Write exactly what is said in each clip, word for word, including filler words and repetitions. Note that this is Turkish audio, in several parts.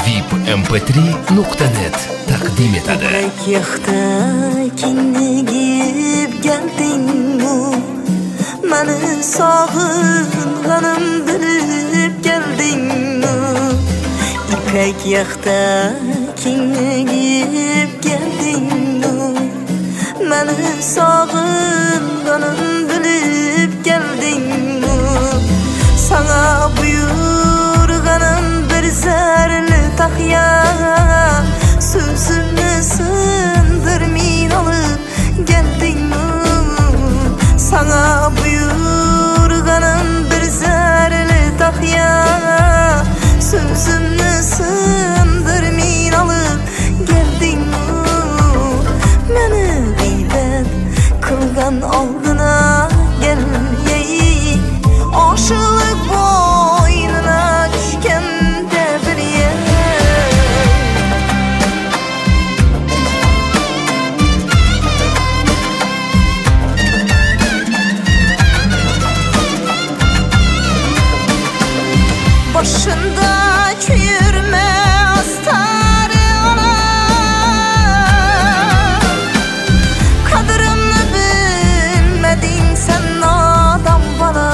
vip m p три nuqta net taqdim etadi. Yaxta kinigib geldingmi? Meni sog'inganim bilib geldingmi? İpek yaxta kinigib geldingmi? Meni sog'inganim bilib geldingmi? Sana buyurganim bir zerli takya, sözümü sındırmin alıp geldingmi? Sana buyurganim bir zerli takya, sözümü sındırmin alıp geldingmi? Meni gıybet kılgan aldına gelmeyi, aşılık boynuna düşkende bir yer. Başında çürüme astarı ana, kadrımı bilmedin sen adam bana.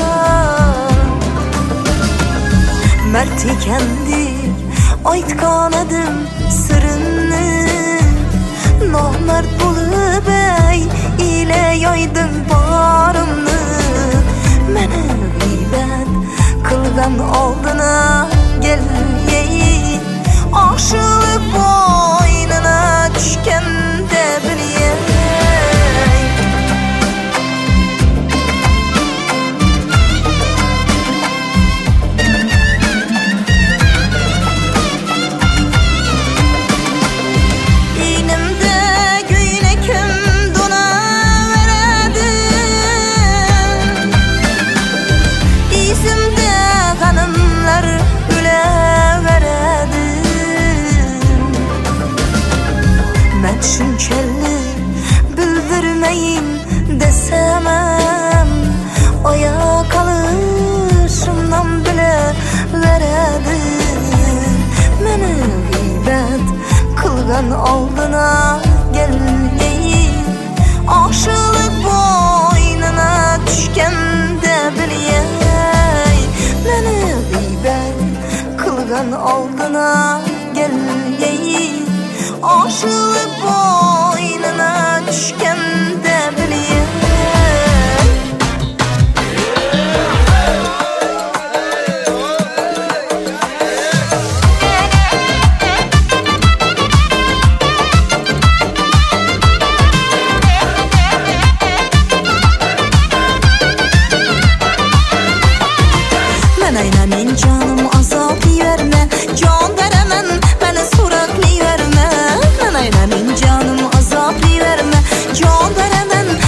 Mert ikendir aytkan edim sırrını, namert bulup ey ile yaydım barımını. Meni gıybet kılgan aldına gelmeyi, aşılık boynuna düşkende bir yer. İğnemde güynekim dona veredim, İzimde kanımlar üle veredim. Ben şünkelli bildirmeyin desemem, oya kalışımdan bile veredim. Meni gıybet kılgan aldına gelmeyi, aşılık boynuna düşkende bileyim. Meni gıybet kılgan aldına gelmeyi, aşılık boynuna düşkende bileyim. Menaynanin canım azap verme, can veremem, beni suratlı verme. Menaynanin canım azap verme, can veremem,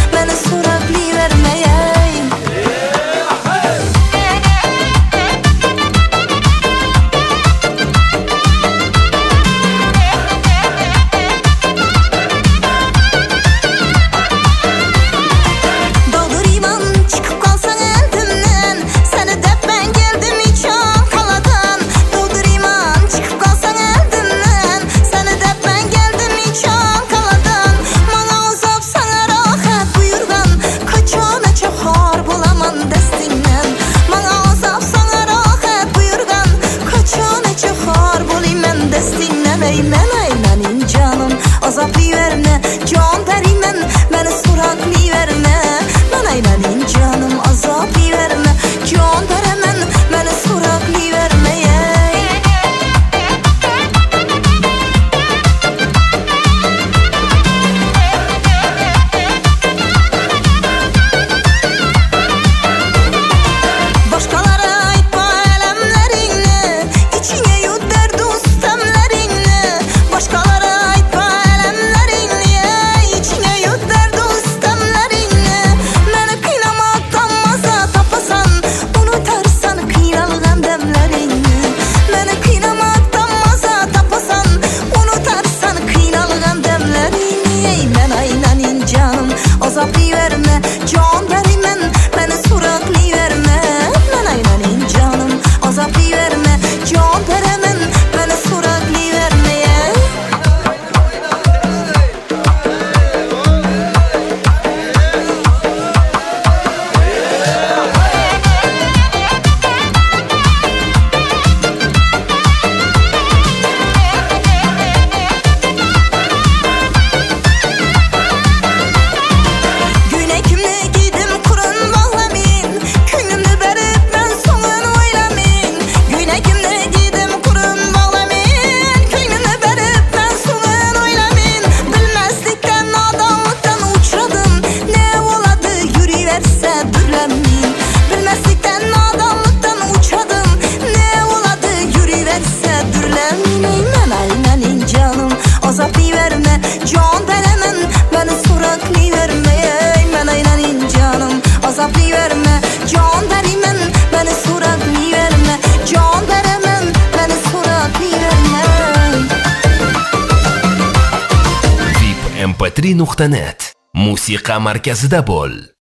Lemleymen aynanin canım azaplayverme Can deremen beni suraklayverme Men aynanin canım azaplayverme Can deremen beni suraklayverme Can deremen beni suraklayverme vip m p три nuqta net Musiqa markazida bo'l.